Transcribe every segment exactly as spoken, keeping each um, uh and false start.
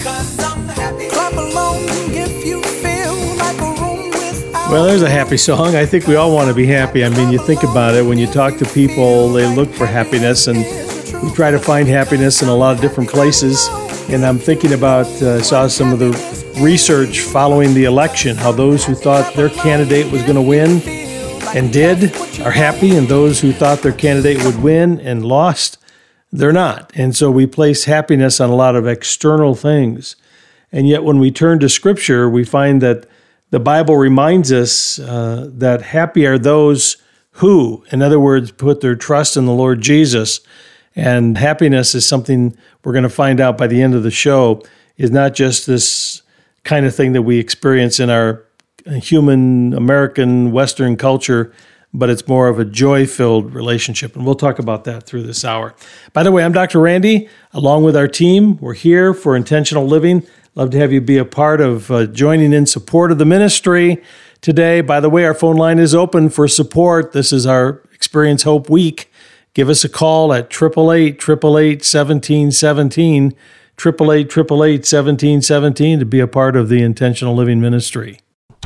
Clap along if you feel like a room without. Well, there's a happy song. I think we all want to be happy. I mean, you think about it, when you talk to people, they look for happiness, and we try to find happiness in a lot of different places. And I'm thinking about, uh, saw some of the research following the election, how those who thought their candidate was going to win and did are happy, and those who thought their candidate would win and lost, they're not. And so we place happiness on a lot of external things. And yet when we turn to Scripture, we find that the Bible reminds us uh, that happy are those who, in other words, put their trust in the Lord Jesus. And happiness is something we're going to find out by the end of the show is not just this kind of thing that we experience in our human American Western culture, but it's more of a joy-filled relationship. And we'll talk about that through this hour. By the way, I'm Doctor Randy. Along with our team, we're here for Intentional Living. Love to have you be a part of uh, joining in support of the ministry today. By the way, our phone line is open for support. This is our Experience Hope Week. Give us a call at eight eight eight, eight eight eight, one seven one seven, eight eight eight, eight eight eight, one seven one seven to be a part of the Intentional Living ministry.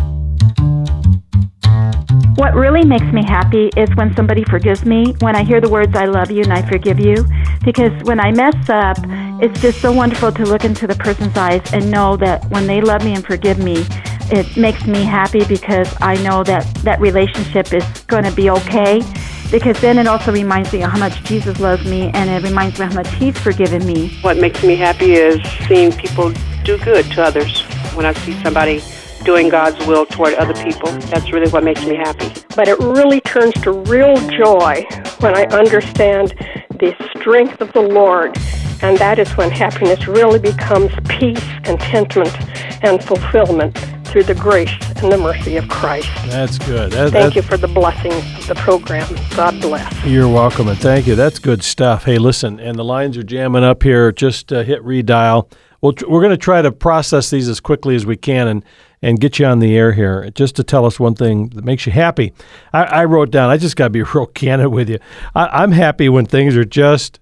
What really makes me happy is when somebody forgives me, when I hear the words, I love you and I forgive you. Because when I mess up, it's just so wonderful to look into the person's eyes and know that when they love me and forgive me, it makes me happy because I know that that relationship is going to be okay. Because then it also reminds me of how much Jesus loves me, and it reminds me how much He's forgiven me. What makes me happy is seeing people do good to others. When I see somebody doing God's will toward other people, that's really what makes me happy. But it really turns to real joy when I understand the strength of the Lord, and that is when happiness really becomes peace, contentment, and fulfillment through the grace and the mercy of Christ. That's good. That, thank you for the blessing of the program. God bless. You're welcome, and thank you. That's good stuff. Hey, listen, and the lines are jamming up here. Just uh, hit redial. We'll, we're going to try to process these as quickly as we can and, and get you on the air here, just to tell us one thing that makes you happy. I, I wrote down, I just got to be real candid with you. I, I'm happy when things are just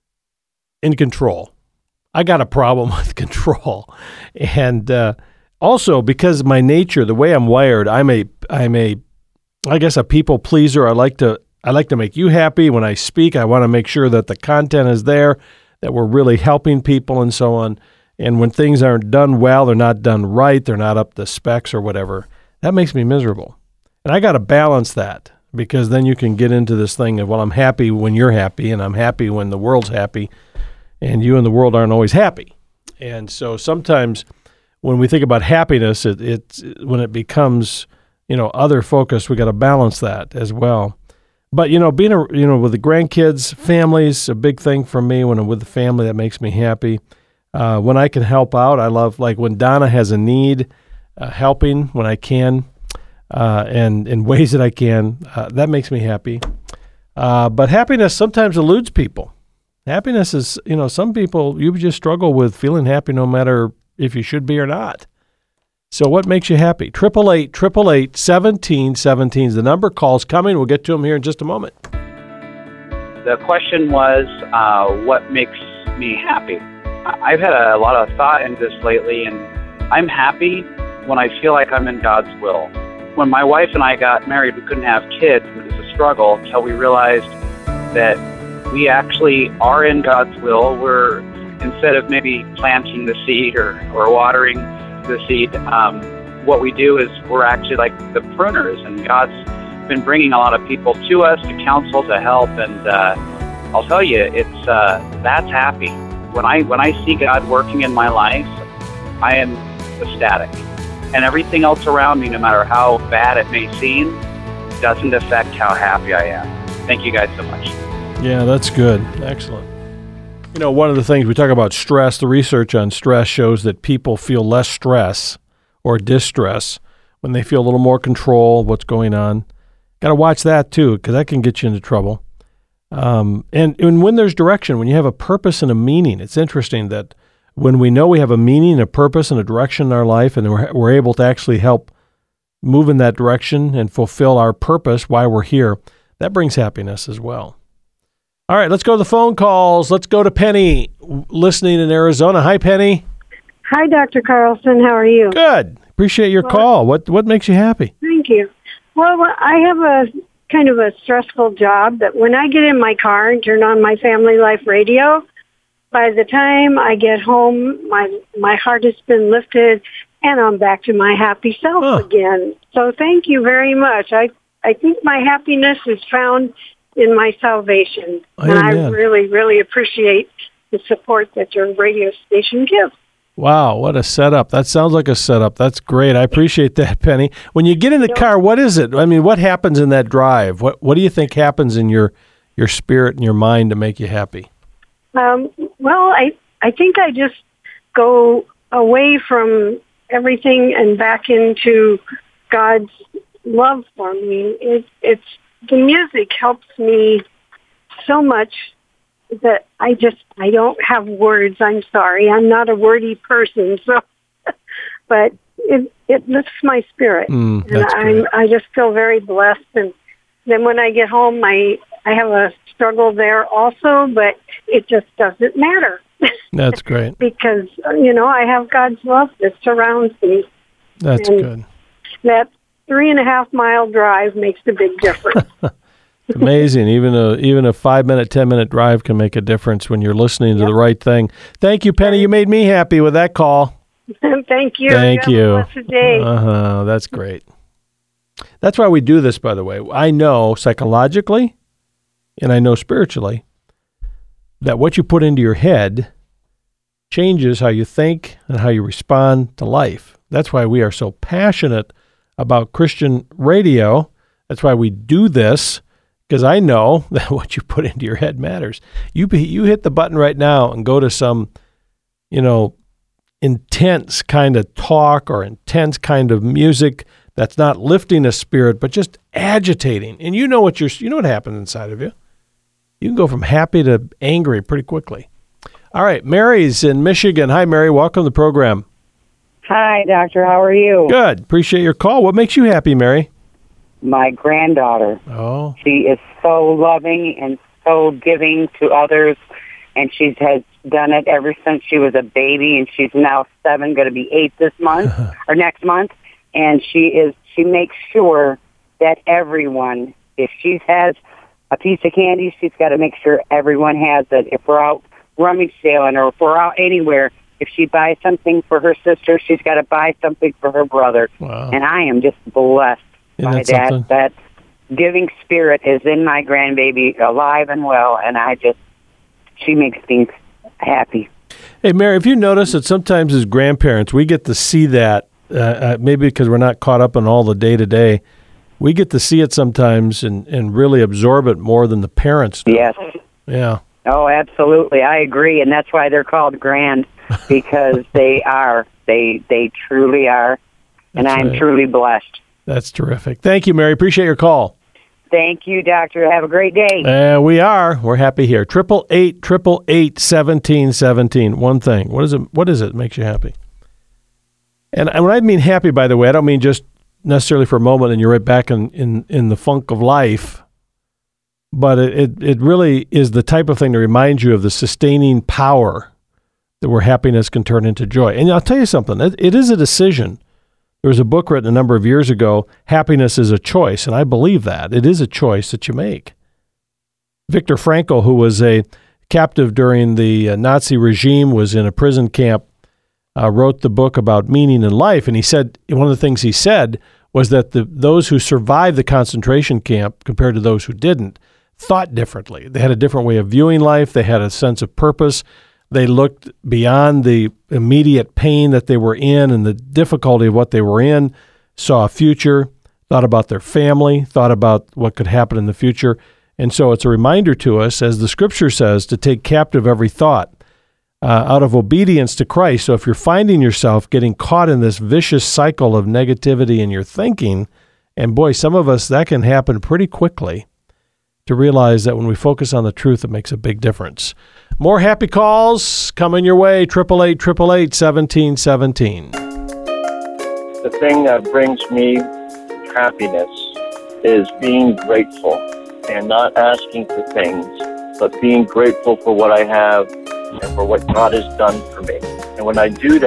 in control. I got a problem with control. And uh, also, because of my nature, the way I'm wired, I'm a, I'm a, I guess a people pleaser. I like to, I like to make you happy. When I speak, I want to make sure that the content is there, that we're really helping people and so on. And when things aren't done well, they're not done right, they're not up to specs or whatever, that makes me miserable. And I got to balance that, because then you can get into this thing of, well, I'm happy when you're happy, and I'm happy when the world's happy, and you and the world aren't always happy. And so sometimes when we think about happiness, it, it's when it becomes, you know, other focus, we got to balance that as well. But, you know, being, a, you know, with the grandkids, families, a big thing for me. When I'm with the family, that makes me happy. Uh, when I can help out, I love, like when Donna has a need, uh, helping when I can, uh, and in ways that I can, uh, that makes me happy. Uh, but happiness sometimes eludes people. Happiness is, you know, some people, you just struggle with feeling happy no matter if you should be or not. So what makes you happy? eight eight eight, eight eight eight, one seven one seven is the number. Call's coming. We'll get to them here in just a moment. The question was, uh, what makes me happy? I've had a lot of thought into this lately, and I'm happy when I feel like I'm in God's will. When my wife and I got married, we couldn't have kids. It was a struggle until we realized that we actually are in God's will. We're, instead of maybe planting the seed or, or watering the seed, um, what we do is we're actually like the pruners, and God's been bringing a lot of people to us to counsel, to help, and uh, I'll tell you, it's uh, that's happy. When I when I see God working in my life, I am ecstatic. And everything else around me, no matter how bad it may seem, doesn't affect how happy I am. Thank you guys so much. Yeah, that's good. Excellent. You know, one of the things we talk about stress, the research on stress shows that people feel less stress or distress when they feel a little more control of what's going on. Got to watch that too, because that can get you into trouble. Um, and, and when there's direction, when you have a purpose and a meaning, it's interesting that when we know we have a meaning, a purpose, and a direction in our life, and we're, we're able to actually help move in that direction and fulfill our purpose while we're here, that brings happiness as well. All right, let's go to the phone calls. Let's go to Penny, listening in Arizona. Hi, Penny. Hi, Doctor Carlson. How are you? Good. Appreciate your Well, call. What what makes you happy? Thank you. Well, I have a kind of a stressful job that when I get in my car and turn on my Family Life radio, by the time I get home, my my heart has been lifted and I'm back to my happy self Huh. again. So thank you very much. I, I think my happiness is found in my salvation. And I Amen. really, really appreciate the support that your radio station gives. Wow, what a setup. That sounds like a setup. That's great. I appreciate that, Penny. When you get in the car, what is it? I mean, what happens in that drive? What what do you think happens in your your spirit and your mind to make you happy? Um, well, I, I think I just go away from everything and back into God's love for me. It, it's the music helps me so much that I just, I don't have words. I'm sorry. I'm not a wordy person. So, but it, it lifts my spirit. Mm, and that's I'm, great. I just feel very blessed. And then when I get home, I, I have a struggle there also, but it just doesn't matter. That's great. Because, you know, I have God's love that surrounds me. That's And good. That three and a half mile drive makes a big difference. It's amazing. Even a even a five minute, ten minute drive can make a difference when you're listening to Yep. the right thing. Thank you, Penny. You made me happy with that call. Thank you. Thank have you. A blessed day. Uh huh. That's great. That's why we do this, by the way. I know psychologically, and I know spiritually, that what you put into your head changes how you think and how you respond to life. That's why we are so passionate about Christian radio. That's why we do this, because I know that what you put into your head matters. You you hit the button right now and go to some, you know, intense kind of talk or intense kind of music that's not lifting a spirit, but just agitating. And you know what you're, you know what happens inside of you. You can go from happy to angry pretty quickly. All right, Mary's in Michigan. Hi, Mary. Welcome to the program. Hi, Doctor. How are you? Good. Appreciate your call. What makes you happy, Mary? My granddaughter. Oh, She is so loving and so giving to others, and she has done it ever since she was a baby, and she's now seven, going to be eight this month or next month. And she is. She makes sure that everyone, if she has a piece of candy, she's got to make sure everyone has it. If we're out rummage sailing or if we're out anywhere, if she buys something for her sister, she's got to buy something for her brother. wow. And I am just blessed Isn't by that something? that. That giving spirit is in my grandbaby, alive and well, and I just, she makes me happy. Hey, Mary, if you notice that sometimes as grandparents, we get to see that, uh, uh, maybe because we're not caught up on all the day-to-day, we get to see it sometimes and, and really absorb it more than the parents do. Yes. Yeah. Oh, absolutely. I agree, and that's why they're called grand, because they are. They they truly are, and That's I'm right. truly blessed. That's terrific. Thank you, Mary. Appreciate your call. Thank you, Doctor. Have a great day. Uh, we are. We're happy here. Triple eight, triple eight, seventeen, seventeen. One thing. What is it? What is it that makes you happy? And when I mean happy, by the way, I don't mean just necessarily for a moment and you're right back in, in, in the funk of life. But it, it, it really is the type of thing to remind you of the sustaining power that where happiness can turn into joy. And I'll tell you something. It, it is a decision. There was a book written a number of years ago, Happiness is a Choice, and I believe that. It is a choice that you make. Viktor Frankl, who was a captive during the uh, Nazi regime, was in a prison camp, uh, wrote the book about meaning in life, and he said, one of the things he said was that the those who survived the concentration camp compared to those who didn't thought differently. They had a different way of viewing life. They had a sense of purpose. They looked beyond the immediate pain that they were in and the difficulty of what they were in, saw a future, thought about their family, thought about what could happen in the future. And so it's a reminder to us, as the scripture says, to take captive every thought uh, out of obedience to Christ. So if you're finding yourself getting caught in this vicious cycle of negativity in your thinking, and boy, some of us, that can happen pretty quickly, to realize that when we focus on the truth, it makes a big difference. More happy calls coming your way, triple eight, triple eight, seventeen, seventeen. The thing that brings me happiness is being grateful and not asking for things, but being grateful for what I have and for what God has done for me. And when I do that,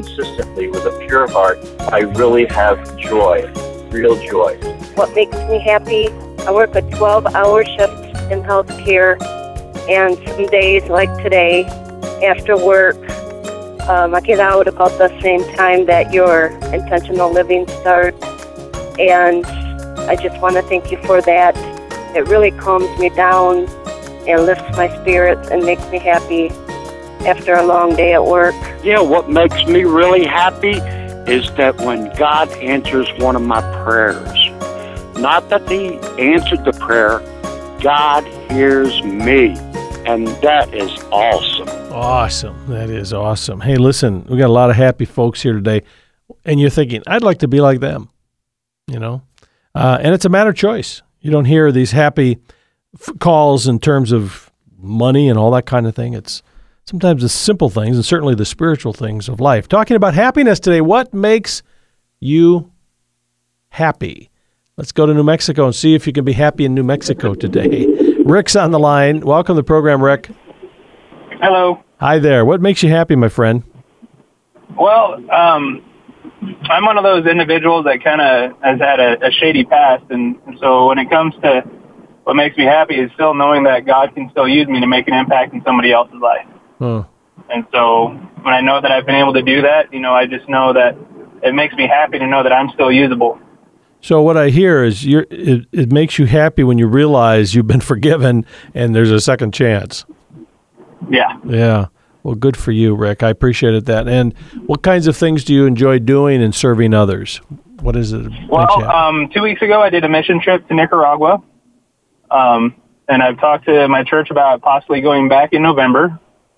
consistently with a pure heart, I really have joy, real joy. What makes me happy? I work a twelve-hour shift in healthcare, and some days like today, after work, um, I get out about the same time that your intentional living starts, and I just want to thank you for that. It really calms me down and lifts my spirits and makes me happy after a long day at work. Yeah, what makes me really happy is that when God answers one of my prayers, not that He answered the prayer, God hears me, and that is awesome. Awesome. That is awesome. Hey, listen, we got a lot of happy folks here today, and you're thinking, I'd like to be like them, you know? Uh, and it's a matter of choice. You don't hear these happy f- calls in terms of money and all that kind of thing. It's sometimes the simple things and certainly the spiritual things of life. Talking about happiness today, what makes you happy? Let's go to New Mexico and see if you can be happy in New Mexico today. Rick's on the line. Welcome to the program, Rick. Hello. Hi there. What makes you happy, my friend? Well, um, I'm one of those individuals that kind of has had a, a shady past, and, and so when it comes to what makes me happy is still knowing that God can still use me to make an impact in somebody else's life. Huh. And so when I know that I've been able to do that, you know, I just know that it makes me happy to know that I'm still usable. So what I hear is you're, it, it makes you happy when you realize you've been forgiven and there's a second chance. Yeah. Yeah. Well, good for you, Rick. I appreciated that. And what kinds of things do you enjoy doing and serving others? What is it? Well, um, two weeks ago I did a mission trip to Nicaragua, um, and I've talked to my church about possibly going back in November.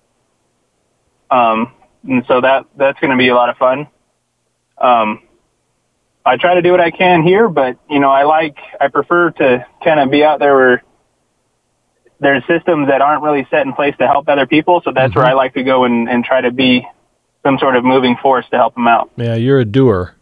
Um, and so that that's going to be a lot of fun. Um, I try to do what I can here, but, you know, I like, I prefer to kind of be out there where there's systems that aren't really set in place to help other people. So that's mm-hmm. where I like to go and, and try to be some sort of moving force to help them out. Yeah, you're a doer.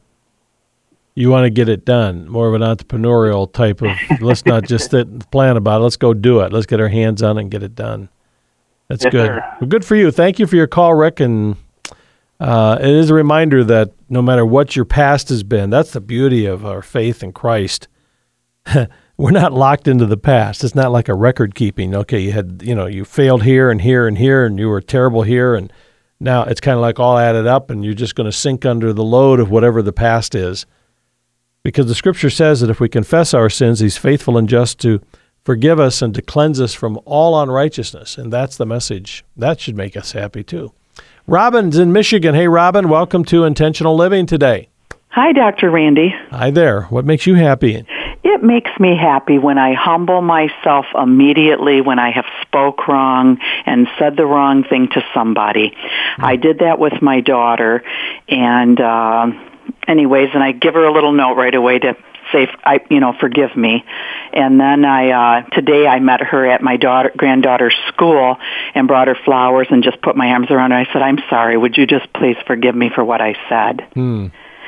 You want to get it done. More of an entrepreneurial type of, let's not just sit and plan about it. Let's go do it. Let's get our hands on it and get it done. That's yes, good. Sir. Well, good for you. Thank you for your call, Rick. And uh, it is a reminder that no matter what your past has been, that's the beauty of our faith in Christ. We're not locked into the past. It's not like a record keeping. Okay, you had, you know, you failed here and here and here, and you were terrible here, and now it's kind of like all added up, and you're just going to sink under the load of whatever the past is. Because the Scripture says that if we confess our sins, He's faithful and just to forgive us and to cleanse us from all unrighteousness, and that's the message. That should make us happy too. Robin's in Michigan. Hey, Robin, welcome to Intentional Living today. Hi, Doctor Randy. Hi there. What makes you happy? It makes me happy when I humble myself immediately when I have spoke wrong and said the wrong thing to somebody. Mm-hmm. I did that with my daughter, and uh, anyways, and I give her a little note right away to say, I, you know, forgive me. And then I, uh, today I met her at my daughter, granddaughter's school and brought her flowers and just put my arms around her. I said, I'm sorry, would you just please forgive me for what I said? Hmm.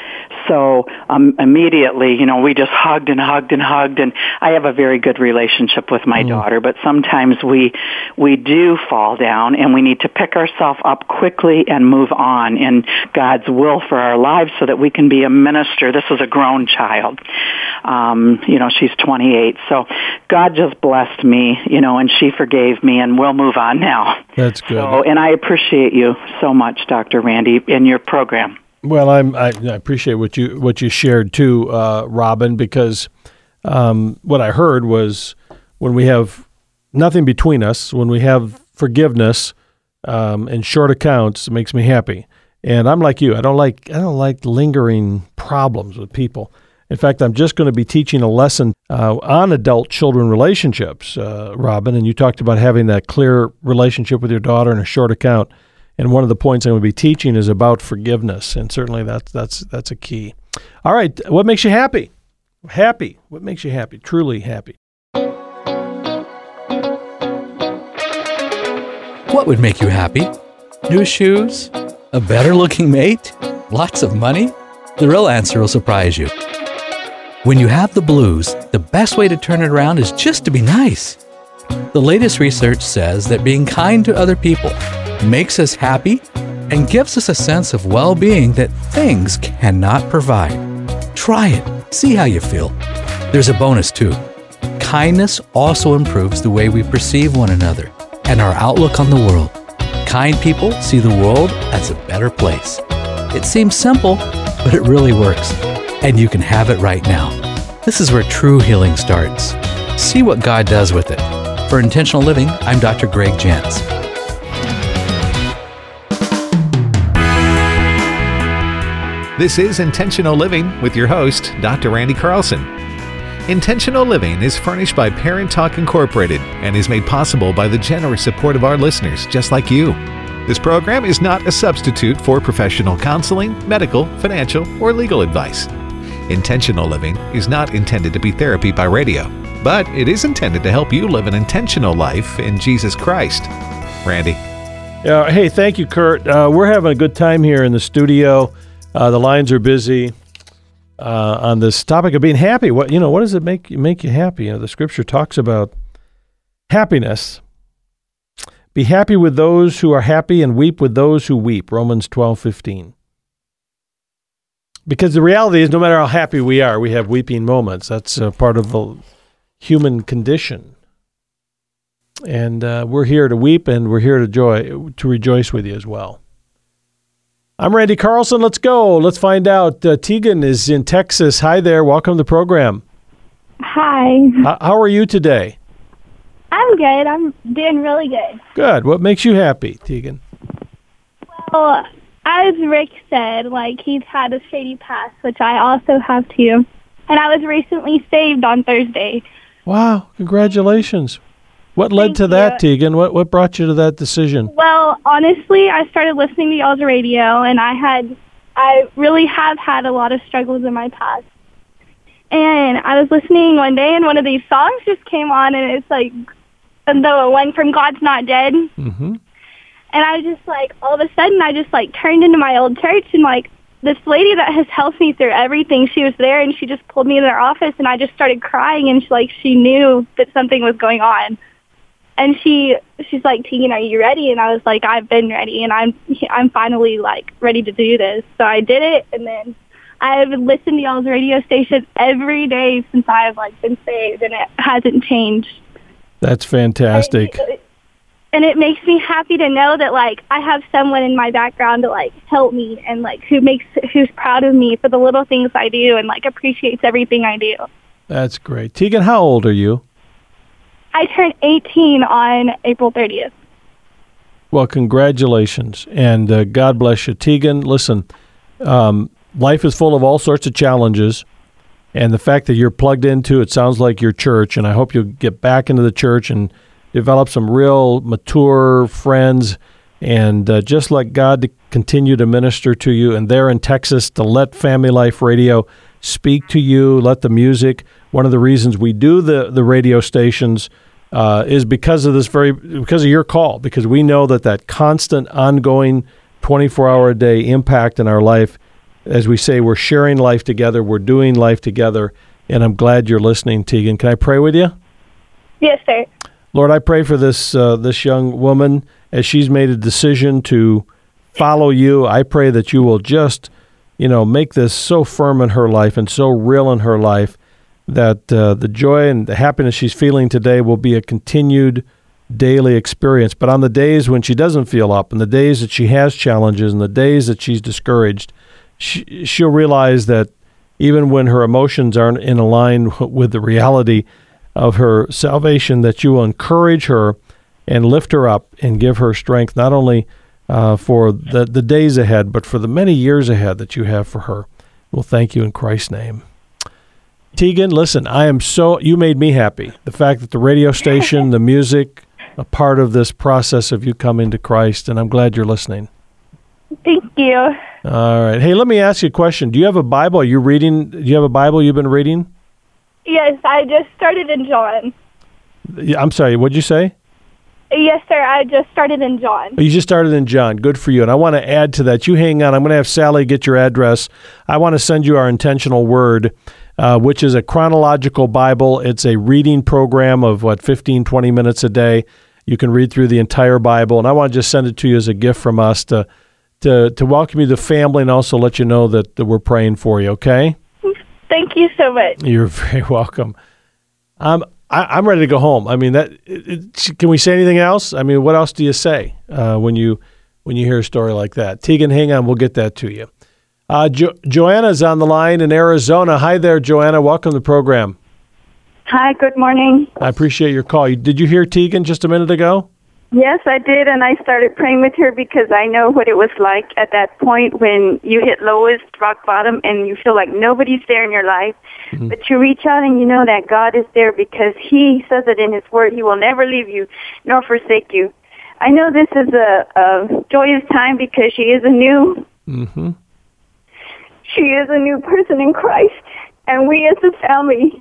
So um, immediately, you know, we just hugged and hugged and hugged, and I have a very good relationship with my mm. daughter, but sometimes we we do fall down, and we need to pick ourselves up quickly and move on in God's will for our lives so that we can be a minister. This is a grown child. Um, you know, she's twenty-eight. So God just blessed me, you know, and she forgave me, and we'll move on now. That's good. So, and I appreciate you so much, Doctor Randy, in your program. Well, I'm, I, I appreciate what you what you shared too, uh, Robin, because um, what I heard was when we have nothing between us, when we have forgiveness um, and short accounts, it makes me happy. And I'm like you. I don't like I don't like lingering problems with people. In fact, I'm just going to be teaching a lesson uh, on adult-children relationships, uh, Robin. And you talked about having that clear relationship with your daughter and a short account. And one of the points I'm going to be teaching is about forgiveness, and certainly that's that's that's a key. All right, what makes you happy? Happy. What makes you happy? Truly happy. What would make you happy? New shoes? A better-looking mate? Lots of money? The real answer will surprise you. When you have the blues, the best way to turn it around is just to be nice. The latest research says that being kind to other people makes us happy and gives us a sense of well-being that things cannot provide. Try it. See how you feel. There's a bonus too. Kindness also improves the way we perceive one another and our outlook on the world. Kind people see the world as a better place. It seems simple, but it really works. And you can have it right now. This is where true healing starts. See what God does with it. For Intentional Living, I'm Doctor Greg Jantz. This is Intentional Living with your host, Doctor Randy Carlson. Intentional Living is furnished by Parent Talk Incorporated and is made possible by the generous support of our listeners, just like you. This program is not a substitute for professional counseling, medical, financial, or legal advice. Intentional Living is not intended to be therapy by radio, but it is intended to help you live an intentional life in Jesus Christ. Randy. Uh, hey, thank you, Kurt. Uh, we're having a good time here in the studio. Uh, the lines are busy. Uh, on this topic of being happy, what you know, what does it make make you happy? You know, the Scripture talks about happiness. Be happy with those who are happy, and weep with those who weep. Romans twelve fifteen. Because the reality is, no matter how happy we are, we have weeping moments. That's uh, part of the human condition, and uh, we're here to weep, and we're here to joy to rejoice with you as well. I'm Randy Carlson. Let's go. Let's find out. Uh, Tegan is in Texas. Hi there. Welcome to the program. Hi. How, how are you today? I'm good. I'm doing really good. Good. What makes you happy, Tegan? Well, as Rick said, like, he's had a shady past, which I also have too. And I was recently saved on Thursday. Wow. Congratulations. What led Thank to you. that, Tegan? What what brought you to that decision? Well, honestly, I started listening to y'all's radio, and I had, I really have had a lot of struggles in my past. And I was listening one day, and one of these songs just came on, and it's like the one from God's Not Dead. Mm-hmm. And I just, like, all of a sudden, I just, like, turned into my old church, and, like, this lady that has helped me through everything, she was there, and she just pulled me in her office, and I just started crying, and, she, like, she knew that something was going on. And she, she's like, Tegan, are you ready? And I was like, I've been ready, and I'm, I'm finally like ready to do this. So I did it, and then I've listened to y'all's radio station every day since I've like been saved, and it hasn't changed. That's fantastic. And it, and it makes me happy to know that like I have someone in my background to like help me, and like who makes, who's proud of me for the little things I do, and like appreciates everything I do. That's great. Tegan, how old are you? I turned eighteen on April thirtieth. Well, congratulations, and uh, God bless you. Tegan, listen, um, life is full of all sorts of challenges, and the fact that you're plugged into, it sounds like your church, and I hope you'll get back into the church and develop some real mature friends, and uh, just let God to continue to minister to you, and there in Texas, to let Family Life Radio speak to you, let the music. One of the reasons we do the, the radio stations uh, is because of this very, because of your call, because we know that that constant, ongoing, twenty-four hour a day impact in our life, as we say, we're sharing life together, we're doing life together, and I'm glad you're listening, Tegan. Can I pray with you? Yes, sir. Lord, I pray for this uh, this young woman as she's made a decision to follow you. I pray that you will just, you know, make this so firm in her life and so real in her life that uh, the joy and the happiness she's feeling today will be a continued daily experience. But on the days when she doesn't feel up, and the days that she has challenges, and the days that she's discouraged, she, she'll realize that even when her emotions aren't in line with the reality of her salvation, that you will encourage her and lift her up and give her strength, not only uh, for the, the days ahead, but for the many years ahead that you have for her. We'll thank you in Christ's name. Tegan, listen, I am so, you made me happy. The fact that the radio station, the music, a part of this process of you coming to Christ, and I'm glad you're listening. Thank you. All right. Hey, let me ask you a question. Do you have a Bible? Are you reading? Do you have a Bible you've been reading? Yes, I just started in John. Yeah, I'm sorry, what'd you say? Yes, sir, I just started in John. You just started in John. Good for you. And I want to add to that. You hang on. I'm going to have Sally get your address. I want to send you our Intentional Word, uh, which is a chronological Bible. It's a reading program of, what, fifteen, twenty minutes a day. You can read through the entire Bible. And I want to just send it to you as a gift from us to to, to welcome you to the family and also let you know that, that we're praying for you, okay? Thank you so much. You're very welcome. Um, I, I'm ready to go home. I mean, that it, it, can we say anything else? I mean, what else do you say uh, when you when you hear a story like that? Tegan, hang on. We'll get that to you. Uh, jo- Joanna's on the line in Arizona. Hi there, Joanna. Welcome to the program. Hi, good morning. I appreciate your call. You, did you hear Tegan just a minute ago? Yes, I did, and I started praying with her because I know what it was like at that point when you hit lowest, rock bottom, and you feel like nobody's there in your life. Mm-hmm. But you reach out and you know that God is there because He says it in His Word. He will never leave you nor forsake you. I know this is a, a joyous time because she is a new, mm-hmm. she is a new person in Christ, and we as a family,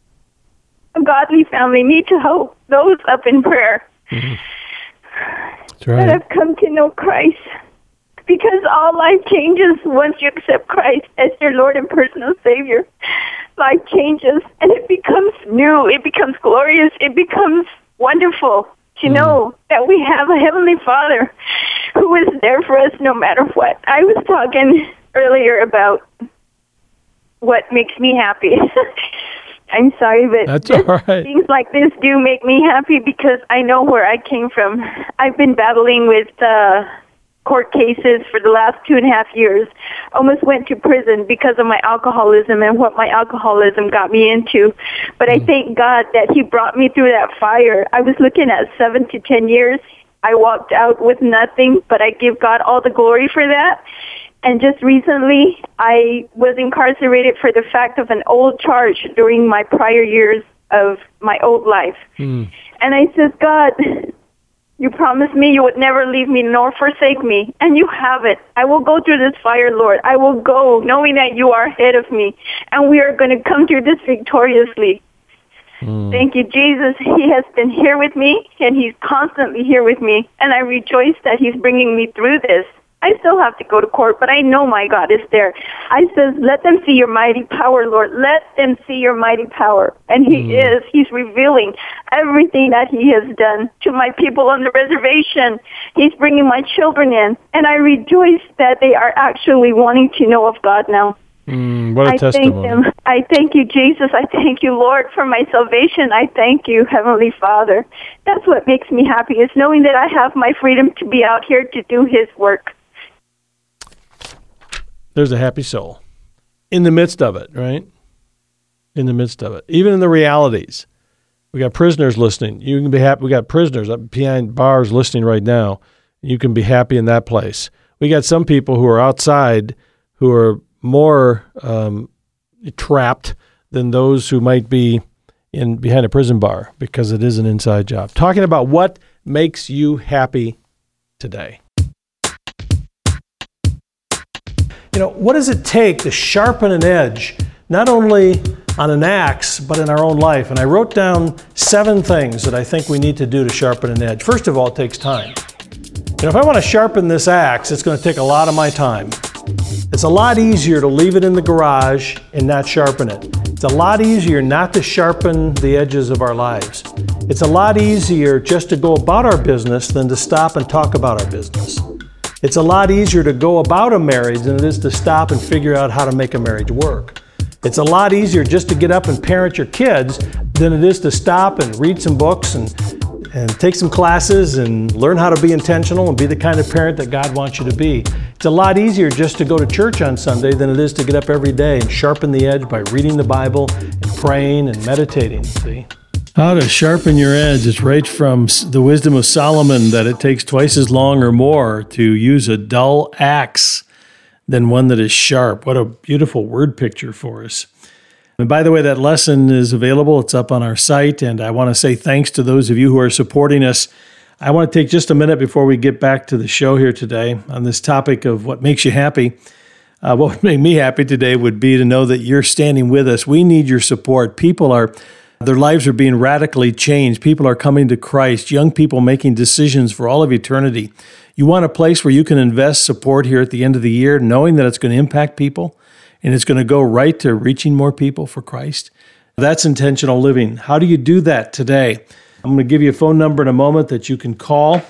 a godly family, need to hold those up in prayer. Mm-hmm. That's right. That have come to know Christ. Because all life changes once you accept Christ as your Lord and personal Savior. Life changes, and it becomes new. It becomes glorious. It becomes wonderful to know that we have a Heavenly Father who is there for us no matter what. I was talking earlier about what makes me happy. I'm sorry, but That's this, all right. things like this do make me happy because I know where I came from. I've been battling with uh, court cases for the last two and a half years. Almost went to prison because of my alcoholism and what my alcoholism got me into. But I thank God that He brought me through that fire. I was looking at seven to ten years. I walked out with nothing, but I give God all the glory for that. And just recently, I was incarcerated for the fact of an old charge during my prior years of my old life. Mm. And I said, God, you promised me you would never leave me nor forsake me, and you have it. I will go through this fire, Lord. I will go knowing that you are ahead of me, and we are going to come through this victoriously. Mm. Thank you, Jesus. He has been here with me, and He's constantly here with me, and I rejoice that He's bringing me through this. I still have to go to court, but I know my God is there. I says, let them see your mighty power, Lord. Let them see your mighty power. And He mm. is. He's revealing everything that He has done to my people on the reservation. He's bringing my children in, and I rejoice that they are actually wanting to know of God now. Mm, what a I testimony. thank Him. I thank you, Jesus. I thank you, Lord, for my salvation. I thank you, Heavenly Father. That's what makes me happy, is knowing that I have my freedom to be out here to do His work. There's a happy soul in the midst of it, right? In the midst of it. Even in the realities. We got prisoners listening. You can be happy. We got prisoners up behind bars listening right now. You can be happy in that place. We got some people who are outside who are more um, trapped than those who might be in behind a prison bar because it is an inside job. Talking about what makes you happy today. You know, what does it take to sharpen an edge, not only on an axe, but in our own life? And I wrote down seven things that I think we need to do to sharpen an edge. First of all, it takes time. You know, if I want to sharpen this axe, it's going to take a lot of my time. It's a lot easier to leave it in the garage and not sharpen it. It's a lot easier not to sharpen the edges of our lives. It's a lot easier just to go about our business than to stop and talk about our business. It's a lot easier to go about a marriage than it is to stop and figure out how to make a marriage work. It's a lot easier just to get up and parent your kids than it is to stop and read some books and, and take some classes and learn how to be intentional and be the kind of parent that God wants you to be. It's a lot easier just to go to church on Sunday than it is to get up every day and sharpen the edge by reading the Bible and praying and meditating, see? How to sharpen your edge. It's right from the wisdom of Solomon that it takes twice as long or more to use a dull axe than one that is sharp. What a beautiful word picture for us. And by the way, that lesson is available. It's up on our site, and I want to say thanks to those of you who are supporting us. I want to take just a minute before we get back to the show here today on this topic of what makes you happy. Uh, what would make me happy today would be to know that you're standing with us. We need your support. People are Their lives are being radically changed. People are coming to Christ. Young people making decisions for all of eternity. You want a place where you can invest support here at the end of the year, knowing that it's going to impact people and it's going to go right to reaching more people for Christ. That's intentional living. How do you do that today? I'm going to give you a phone number in a moment that you can call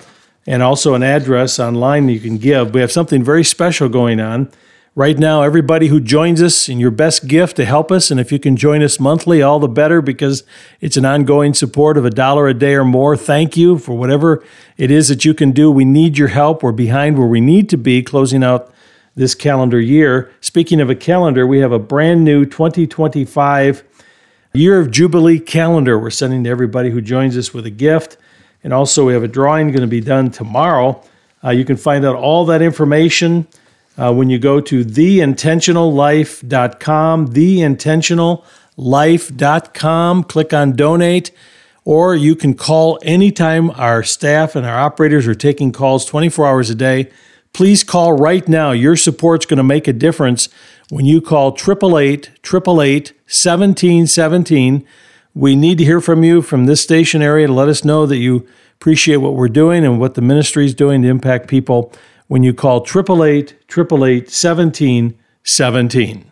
and also an address online that you can give. We have something very special going on. Right now, everybody who joins us, in your best gift to help us, and if you can join us monthly, all the better, because it's an ongoing support of a dollar a day or more. Thank you for whatever it is that you can do. We need your help. We're behind where we need to be, closing out this calendar year. Speaking of a calendar, we have a brand new twenty twenty-five Year of Jubilee calendar we're sending to everybody who joins us with a gift. And also, we have a drawing going to be done tomorrow. Uh, you can find out all that information Uh, when you go to the intentional life dot com, the intentional life dot com, click on donate, or you can call anytime. Our staff and our operators are taking calls twenty-four hours a day. Please call right now. Your support's going to make a difference when you call eight eight eight, eight eight eight, one seven one seven. We need to hear from you from this station area to let us know that you appreciate what we're doing and what the ministry is doing to impact people. When you call eight eight eight, eight eight eight, one seven one seven.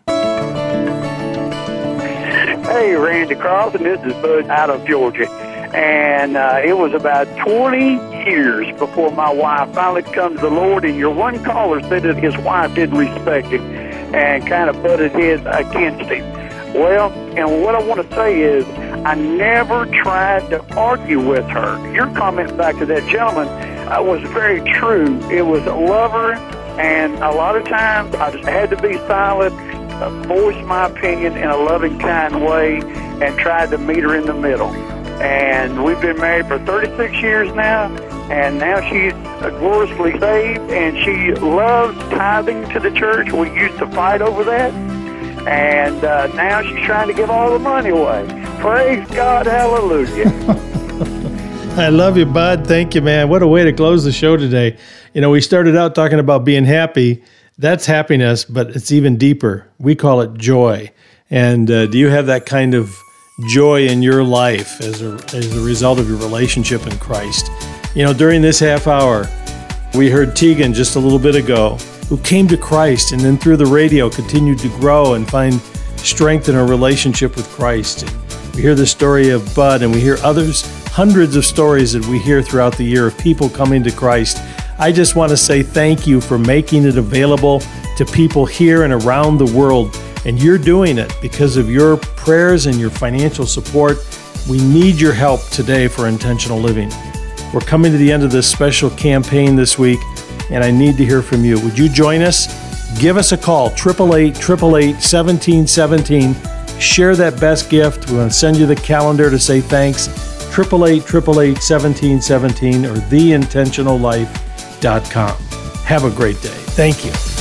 Hey, Randy Carlson, this is Bud out of Georgia. And uh, it was about twenty years before my wife finally comes to the Lord, and your one caller said that his wife didn't respect him and kind of butted heads against him. Well, and what I want to say is I never tried to argue with her. Your comment back to that gentleman uh, was very true. It was a lover, and a lot of times I just had to be silent, uh, voice my opinion in a loving, kind way, and tried to meet her in the middle. And we've been married for thirty-six years now, and now she's gloriously saved, and she loves tithing to the church. We used to fight over that, and uh, now she's trying to give all the money away. Praise God, hallelujah. I love you, Bud. Thank you, man. What a way to close the show today. You know, we started out talking about being happy. That's happiness, but it's even deeper. We call it joy. And uh, do you have that kind of joy in your life as a, as a result of your relationship in Christ? You know, during this half hour, we heard Tegan just a little bit ago, who came to Christ and then through the radio continued to grow and find strength in her relationship with Christ. And we hear the story of Bud, and we hear others, hundreds of stories that we hear throughout the year of people coming to Christ. I just want to say thank you for making it available to people here and around the world. And you're doing it because of your prayers and your financial support. We need your help today for intentional living. We're coming to the end of this special campaign this week, and I need to hear from you. Would you join us? Give us a call, eight eight eight, eight eight eight, one seven one seven. Share that best gift. We want to send you the calendar to say thanks. eight eight eight, eight eight eight, one seven one seven or the intentional life dot com. Have a great day. Thank you.